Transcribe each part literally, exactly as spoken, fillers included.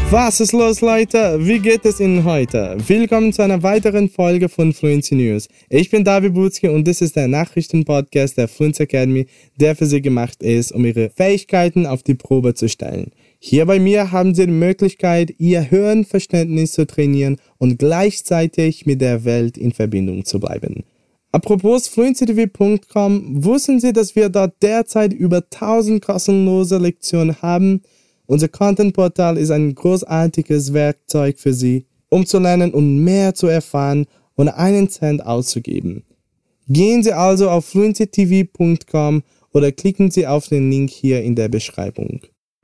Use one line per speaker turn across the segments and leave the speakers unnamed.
Was ist los, Leute? Wie geht es Ihnen heute? Willkommen zu einer weiteren Folge von Fluency News. Ich bin David Butzke und das ist der Nachrichtenpodcast der Fluency Academy, der für Sie gemacht ist, um Ihre Fähigkeiten auf die Probe zu stellen. Hier bei mir haben Sie die Möglichkeit, Ihr Hörenverständnis zu trainieren und gleichzeitig mit der Welt in Verbindung zu bleiben. Apropos fluency t v punkt com, wussten Sie, dass wir dort derzeit über tausend kostenlose Lektionen haben? Unser Content-Portal ist ein großartiges Werkzeug für Sie, um zu lernen und mehr zu erfahren, ohne einen Cent auszugeben. Gehen Sie also auf fluency t v punkt com oder klicken Sie auf den Link hier in der Beschreibung.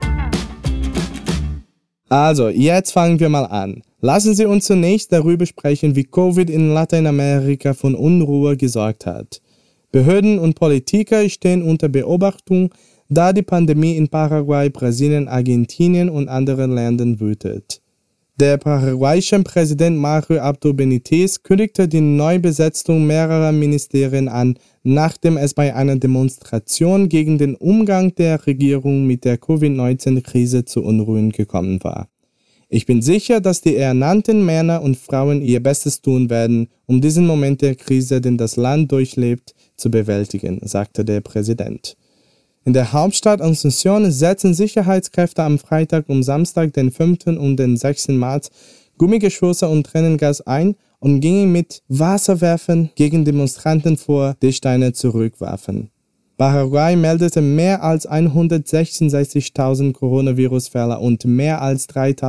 Also, jetzt fangen wir mal an. Lassen Sie uns zunächst darüber sprechen, wie Covid in Lateinamerika für Unruhe gesorgt hat. Behörden und Politiker stehen unter Beobachtung, da die Pandemie in Paraguay, Brasilien, Argentinien und anderen Ländern wütet. Der paraguayische Präsident Mario Abdo Benitez kündigte die Neubesetzung mehrerer Ministerien an, nachdem es bei einer Demonstration gegen den Umgang der Regierung mit der Covid neunzehn Krise zu Unruhen gekommen war. Ich bin sicher, dass die ernannten Männer und Frauen ihr Bestes tun werden, um diesen Moment der Krise, den das Land durchlebt, zu bewältigen, sagte der Präsident. In der Hauptstadt Asunción setzen Sicherheitskräfte am Freitag und Samstag, den fünften und den sechsten März, Gummigeschosse und Tränengas ein und gingen mit Wasserwerfern gegen Demonstranten vor, die Steine zurückwarfen. Paraguay meldete mehr als hundertsechsundsechzigtausend Coronavirus-Fälle und mehr als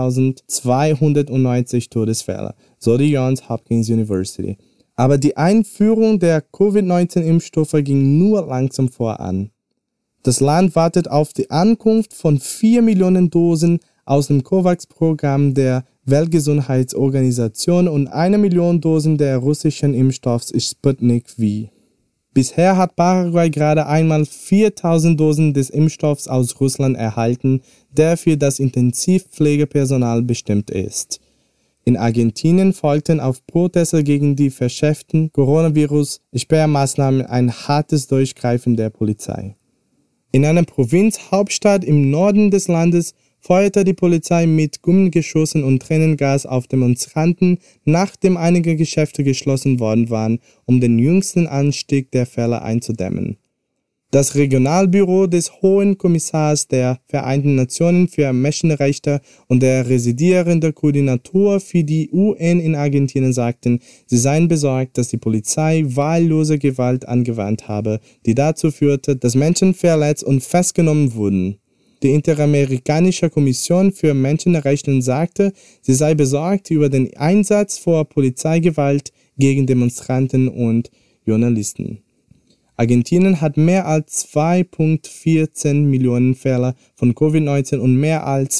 dreitausendzweihundertneunzig Todesfälle, so die Johns Hopkins University. Aber die Einführung der Covid neunzehn Impfstoffe ging nur langsam voran. Das Land wartet auf die Ankunft von vier Millionen Dosen aus dem COVAX-Programm der Weltgesundheitsorganisation und eine Million Dosen der russischen Impfstoffs Sputnik V. Bisher hat Paraguay gerade einmal viertausend Dosen des Impfstoffs aus Russland erhalten, der für das Intensivpflegepersonal bestimmt ist. In Argentinien folgten auf Proteste gegen die verschärften Coronavirus-Sperrmaßnahmen ein hartes Durchgreifen der Polizei. In einer Provinzhauptstadt im Norden des Landes feuerte die Polizei mit Gummigeschossen und Tränengas auf Demonstranten, nachdem einige Geschäfte geschlossen worden waren, um den jüngsten Anstieg der Fälle einzudämmen. Das Regionalbüro des Hohen Kommissars der Vereinten Nationen für Menschenrechte und der residierende Koordinator für die U N in Argentinien sagten, sie seien besorgt, dass die Polizei wahllose Gewalt angewandt habe, die dazu führte, dass Menschen verletzt und festgenommen wurden. Die Interamerikanische Kommission für Menschenrechte sagte, sie sei besorgt über den Einsatz von Polizeigewalt gegen Demonstranten und Journalisten. Argentinien hat mehr als zwei Komma vierzehn Millionen Fälle von Covid neunzehn und mehr als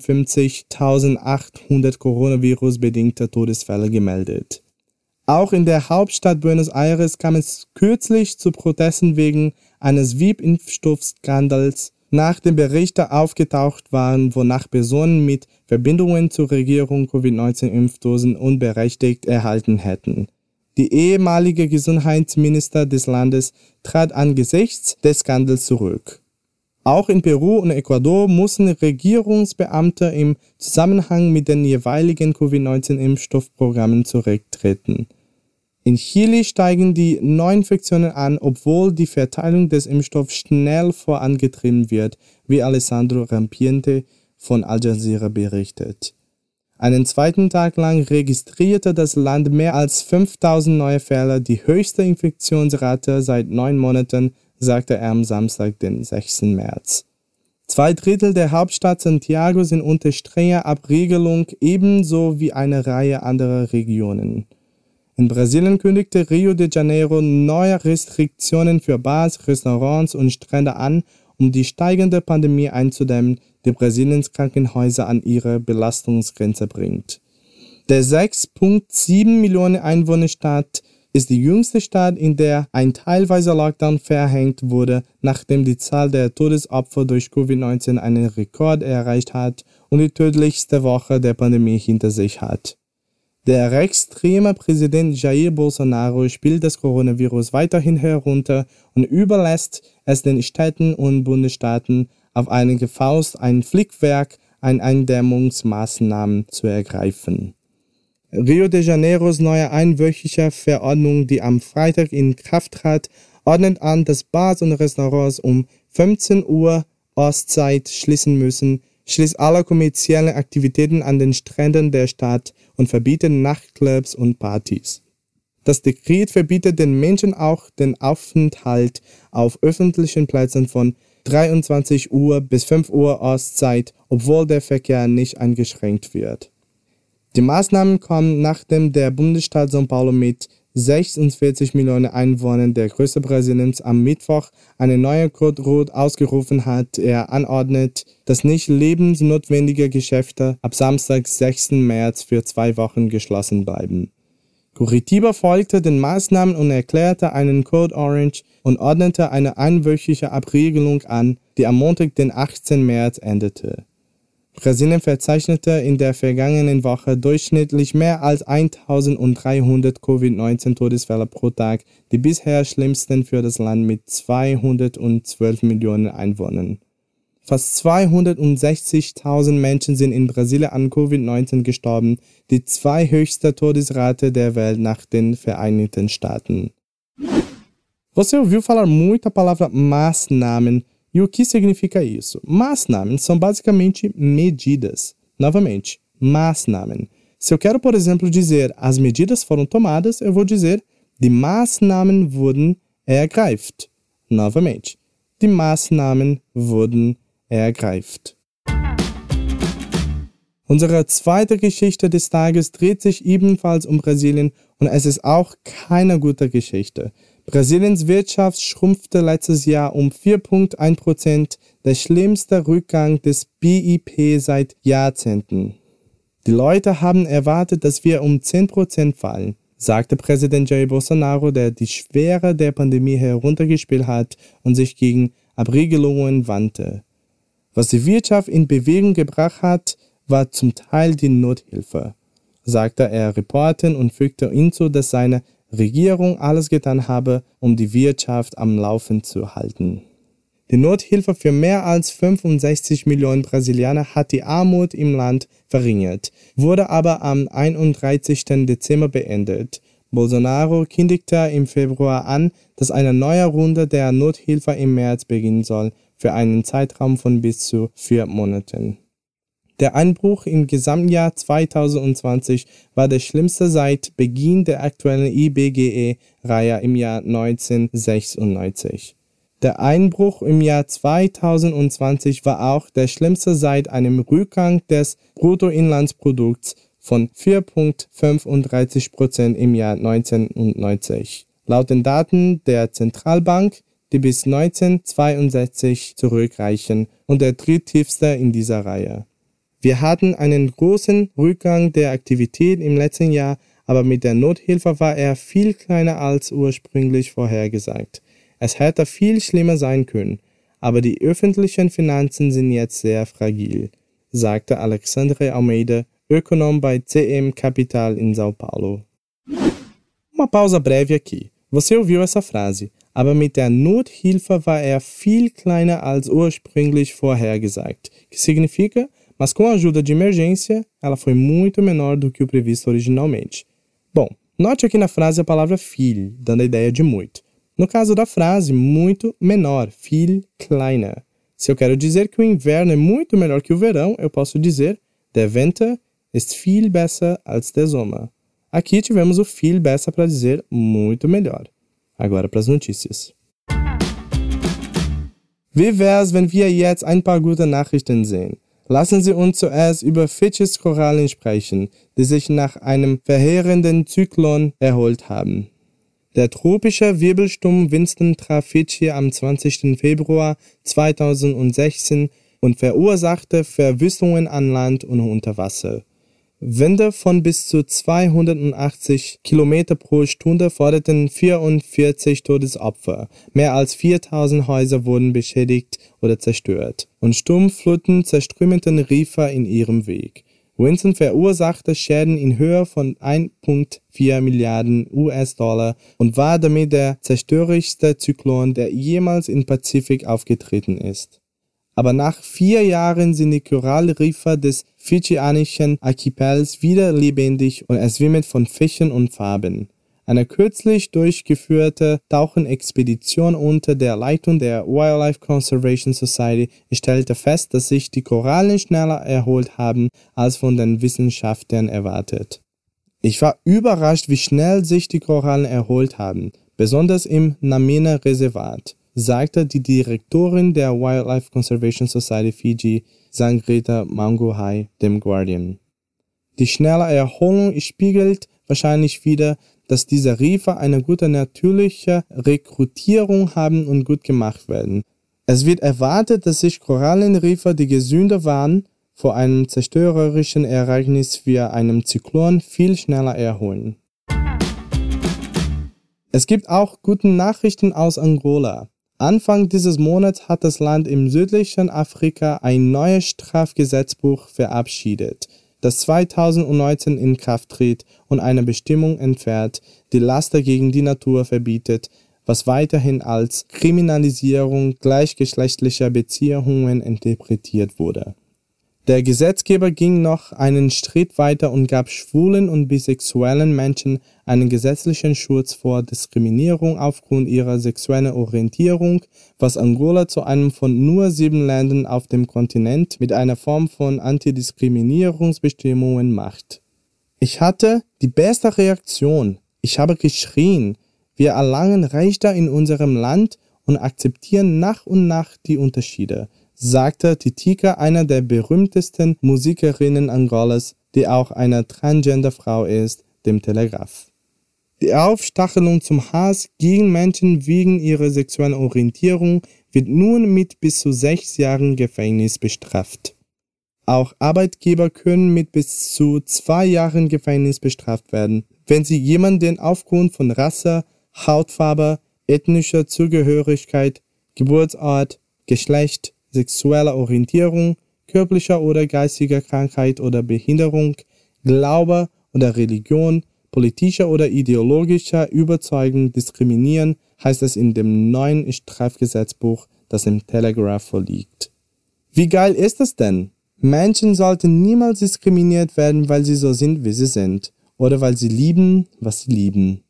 zweiundfünfzigtausendachthundert Coronavirus-bedingte Todesfälle gemeldet. Auch in der Hauptstadt Buenos Aires kam es kürzlich zu Protesten wegen eines V I P-Impfstoffskandals, nachdem Berichte aufgetaucht waren, wonach Personen mit Verbindungen zur Regierung Covid neunzehn Impfdosen unberechtigt erhalten hätten. Die ehemalige Gesundheitsminister des Landes trat angesichts des Skandals zurück. Auch in Peru und Ecuador mussten Regierungsbeamte im Zusammenhang mit den jeweiligen Covid neunzehn Impfstoffprogrammen zurücktreten. In Chile steigen die Neuinfektionen an, obwohl die Verteilung des Impfstoffs schnell vorangetrieben wird, wie Alessandro Rampiente von Al Jazeera berichtet. Einen zweiten Tag lang registrierte das Land mehr als fünftausend neue Fälle, die höchste Infektionsrate seit neun Monaten, sagte er am Samstag, den sechsten März. Zwei Drittel der Hauptstadt Santiago sind unter strenger Abriegelung, ebenso wie eine Reihe anderer Regionen. In Brasilien kündigte Rio de Janeiro neue Restriktionen für Bars, Restaurants und Strände an, um die steigende Pandemie einzudämmen, die Brasiliens Krankenhäuser an ihre Belastungsgrenze bringt. Der sechs Komma sieben Millionen Einwohnerstadt ist die jüngste Stadt, in der ein teilweiser Lockdown verhängt wurde, nachdem die Zahl der Todesopfer durch Covid neunzehn einen Rekord erreicht hat und die tödlichste Woche der Pandemie hinter sich hat. Der rechtsextreme Präsident Jair Bolsonaro spielt das Coronavirus weiterhin herunter und überlässt es den Städten und Bundesstaaten auf eigene Faust ein Flickwerk eine Eindämmungsmaßnahmen zu ergreifen. Rio de Janeiros neue einwöchige Verordnung, die am Freitag in Kraft trat, ordnet an, dass Bars und Restaurants um fünfzehn Uhr Ostzeit schließen müssen, schließt alle kommerziellen Aktivitäten an den Stränden der Stadt und verbietet Nachtclubs und Partys. Das Dekret verbietet den Menschen auch den Aufenthalt auf öffentlichen Plätzen von dreiundzwanzig Uhr bis fünf Uhr Ostzeit, obwohl der Verkehr nicht eingeschränkt wird. Die Maßnahmen kommen, nachdem der Bundesstaat São Paulo mit sechsundvierzig Millionen Einwohnern, der größte Brasiliens, am Mittwoch eine neue Code Rot ausgerufen hat. Er anordnet, dass nicht lebensnotwendige Geschäfte ab Samstag, sechsten März für zwei Wochen geschlossen bleiben. Curitiba folgte den Maßnahmen und erklärte einen Code Orange und ordnete eine einwöchige Abregelung an, die am Montag, den achtzehnten März, endete. Brasilien verzeichnete in der vergangenen Woche durchschnittlich mehr als eintausenddreihundert Covid neunzehn Todesfälle pro Tag, die bisher schlimmsten für das Land mit zweihundertzwölf Millionen Einwohnern. Fast zweihundertsechzigtausend Menschen sind in Brasilien an Covid neunzehn gestorben, die zweithöchste Todesrate der Welt nach den Vereinigten Staaten. Você ouviu falar muito a palavra Maßnahmen. E o que significa isso? Maßnahmen são basicamente medidas. Novamente, Maßnahmen. Se eu quero, por exemplo, dizer as medidas foram tomadas, eu vou dizer die Maßnahmen wurden ergreift. Novamente, die Maßnahmen wurden ergreift. Unsere zweite Geschichte des Tages dreht sich ebenfalls um Brasilien und es ist auch keine gute Geschichte. Brasiliens Wirtschaft schrumpfte letztes Jahr um vier Komma eins Prozent, der schlimmste Rückgang des B I P seit Jahrzehnten. Die Leute haben erwartet, dass wir um zehn Prozent fallen, sagte Präsident Jair Bolsonaro, der die Schwere der Pandemie heruntergespielt hat und sich gegen Abregelungen wandte. Was die Wirtschaft in Bewegung gebracht hat, war zum Teil die Nothilfe, sagte er Reportern und fügte hinzu, dass seine Regierung alles getan habe, um die Wirtschaft am Laufen zu halten. Die Nothilfe für mehr als fünfundsechzig Millionen Brasilianer hat die Armut im Land verringert, wurde aber am einunddreißigsten Dezember beendet. Bolsonaro kündigte im Februar an, dass eine neue Runde der Nothilfe im März beginnen soll, für einen Zeitraum von bis zu vier Monaten. Der Einbruch im Gesamtjahr zweitausendzwanzig war der schlimmste seit Beginn der aktuellen I B G E-Reihe im Jahr neunzehnhundertsechsundneunzig. Der Einbruch im Jahr zweitausendzwanzig war auch der schlimmste seit einem Rückgang des Bruttoinlandsprodukts von vier Komma fünfunddreißig Prozent im Jahr neunzehnhundertneunzig. Laut den Daten der Zentralbank, die bis neunzehnhundertzweiundsechzig zurückreichen und der dritttiefste in dieser Reihe. Wir hatten einen großen Rückgang der Aktivität im letzten Jahr, aber mit der Nothilfe war er viel kleiner als ursprünglich vorhergesagt. Es hätte viel schlimmer sein können, aber die öffentlichen Finanzen sind jetzt sehr fragil, sagte Alexandre Almeida, Ökonom bei C M Capital in São Paulo. Uma pausa breve aqui. Você ouviu essa frase, aber mit der Nothilfe war er viel kleiner als ursprünglich vorhergesagt, que significa mas com a ajuda de emergência, ela foi muito menor do que o previsto originalmente. Bom, note aqui na frase a palavra viel, dando a ideia de muito. No caso da frase, muito menor, viel kleiner. Se eu quero dizer que o inverno é muito melhor que o verão, eu posso dizer der Winter ist viel besser als der Sommer. Aqui tivemos o viel besser para dizer muito melhor. Agora para as notícias. Wie wär's, wenn wir jetzt ein paar gute Nachrichten sehen? Lassen Sie uns zuerst über Fitchis Korallen sprechen, die sich nach einem verheerenden Zyklon erholt haben. Der tropische Wirbelsturm Winston traf Fidschi am zwanzigsten Februar zweitausendsechzehn und verursachte Verwüstungen an Land und unter Wasser. Winde von bis zu zweihundertachtzig Kilometer pro Stunde forderten vierundvierzig Todesopfer, mehr als viertausend Häuser wurden beschädigt oder zerstört, und Sturmfluten zerströmten Riffe in ihrem Weg. Winston verursachte Schäden in Höhe von ein Komma vier Milliarden U S-Dollar und war damit der zerstörerischste Zyklon, der jemals im Pazifik aufgetreten ist. Aber nach vier Jahren sind die Korallenriffe des fidschianischen Archipels wieder lebendig und es wimmelt von Fischen und Farben. Eine kürzlich durchgeführte Tauchenexpedition unter der Leitung der Wildlife Conservation Society stellte fest, dass sich die Korallen schneller erholt haben, als von den Wissenschaftlern erwartet. Ich war überrascht, wie schnell sich die Korallen erholt haben, besonders im Namena-Reservat, sagte die Direktorin der Wildlife Conservation Society Fiji, Sangrita Manguhai, dem Guardian. Die schnelle Erholung spiegelt wahrscheinlich wider, dass diese Riffe eine gute natürliche Rekrutierung haben und gut gemacht werden. Es wird erwartet, dass sich Korallenriffe, die gesünder waren, vor einem zerstörerischen Ereignis wie einem Zyklon viel schneller erholen. Es gibt auch gute Nachrichten aus Angola. Anfang dieses Monats hat das Land im südlichen Afrika ein neues Strafgesetzbuch verabschiedet, das zweitausendneunzehn in Kraft tritt und eine Bestimmung entfernt, die Laster gegen die Natur verbietet, was weiterhin als Kriminalisierung gleichgeschlechtlicher Beziehungen interpretiert wurde. Der Gesetzgeber ging noch einen Schritt weiter und gab schwulen und bisexuellen Menschen einen gesetzlichen Schutz vor Diskriminierung aufgrund ihrer sexuellen Orientierung, was Angola zu einem von nur sieben Ländern auf dem Kontinent mit einer Form von Antidiskriminierungsbestimmungen macht. Ich hatte die beste Reaktion. Ich habe geschrien. Wir erlangen Rechte in unserem Land und akzeptieren nach und nach die Unterschiede, sagte Titika, einer der berühmtesten Musikerinnen Angolas, die auch eine Transgender-Frau ist, dem Telegraph. Die Aufstachelung zum Hass gegen Menschen wegen ihrer sexuellen Orientierung wird nun mit bis zu sechs Jahren Gefängnis bestraft. Auch Arbeitgeber können mit bis zu zwei Jahren Gefängnis bestraft werden, wenn sie jemanden aufgrund von Rasse, Hautfarbe, ethnischer Zugehörigkeit, Geburtsort, Geschlecht, sexueller Orientierung, körperlicher oder geistiger Krankheit oder Behinderung, Glaube oder Religion, politischer oder ideologischer Überzeugung diskriminieren, heißt es in dem neuen Strafgesetzbuch, das im Telegraph vorliegt. Wie geil ist das denn? Menschen sollten niemals diskriminiert werden, weil sie so sind, wie sie sind, oder weil sie lieben, was sie lieben.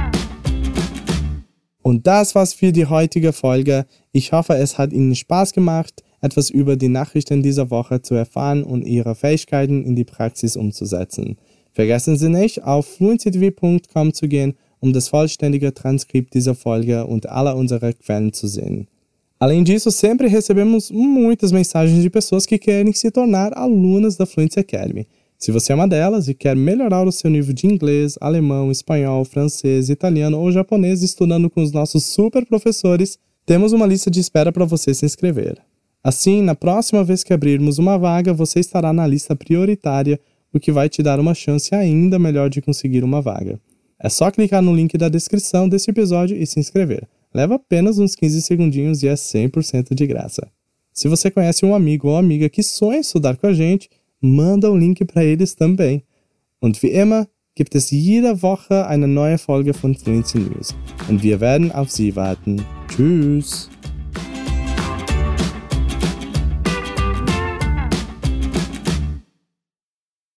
Und das war's für die heutige Folge. Ich hoffe, es hat Ihnen Spaß gemacht, etwas über die Nachrichten dieser Woche zu erfahren und Ihre Fähigkeiten in die Praxis umzusetzen. Vergessen Sie nicht, auf fluency t v punkt com zu gehen, um das vollständige Transkript dieser Folge und alle unsere Quellen zu sehen. Além disso, sempre recebemos muitas mensagens de pessoas que querem se tornar alunas da Fluency Academy. Se você é uma delas e quer melhorar o seu nível de inglês, alemão, espanhol, francês, italiano ou japonês estudando com os nossos super professores, temos uma lista de espera para você se inscrever. Assim, na próxima vez que abrirmos uma vaga, você estará na lista prioritária, o que vai te dar uma chance ainda melhor de conseguir uma vaga. É só clicar no link da descrição desse episódio e se inscrever. Leva apenas uns quinze segundinhos e é cem por cento de graça. Se você conhece um amigo ou amiga que sonha estudar com a gente, manda o link para eles também. Und wie immer gibt es jede Woche eine neue Folge von Fluency News. Und wir werden auf Sie warten. Tschüss!